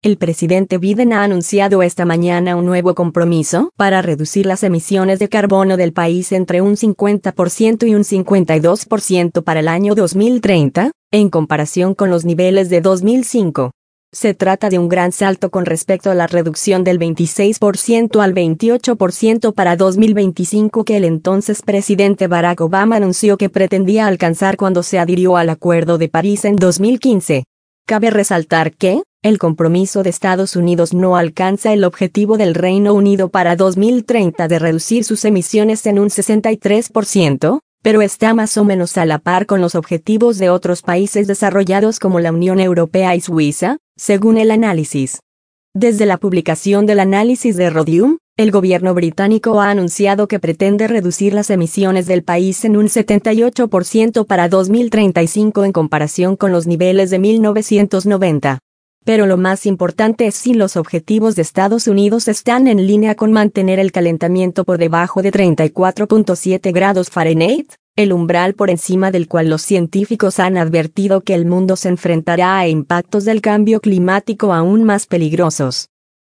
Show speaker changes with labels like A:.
A: El presidente Biden ha anunciado esta mañana un nuevo compromiso para reducir las emisiones de carbono del país entre un 50% y un 52% para el año 2030, en comparación con los niveles de 2005. Se trata de un gran salto con respecto a la reducción del 26% al 28% para 2025 que el entonces presidente Barack Obama anunció que pretendía alcanzar cuando se adhirió al Acuerdo de París en 2015. Cabe resaltar que, el compromiso de Estados Unidos no alcanza el objetivo del Reino Unido para 2030 de reducir sus emisiones en un 63%, pero está más o menos a la par con los objetivos de otros países desarrollados como la Unión Europea y Suiza, según el análisis. Desde la publicación del análisis de Rhodium, el gobierno británico ha anunciado que pretende reducir las emisiones del país en un 78% para 2035 en comparación con los niveles de 1990. Pero lo más importante es si los objetivos de Estados Unidos están en línea con mantener el calentamiento por debajo de 34.7 grados Fahrenheit, el umbral por encima del cual los científicos han advertido que el mundo se enfrentará a impactos del cambio climático aún más peligrosos.